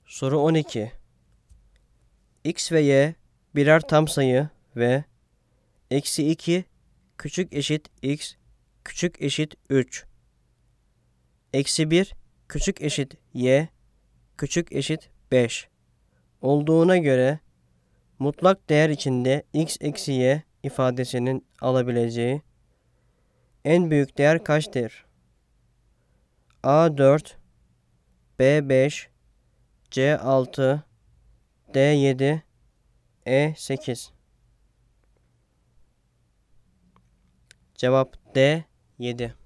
Soru 12. X ve Y birer tam sayı ve eksi 2 küçük eşit x küçük eşit 3. Eksi 1 küçük eşit y küçük eşit 5 olduğuna göre mutlak değer içinde x eksi y ifadesinin alabileceği en büyük değer kaçtır? A 4, B 5, C 6, D 7, E 8. Cevap D 7.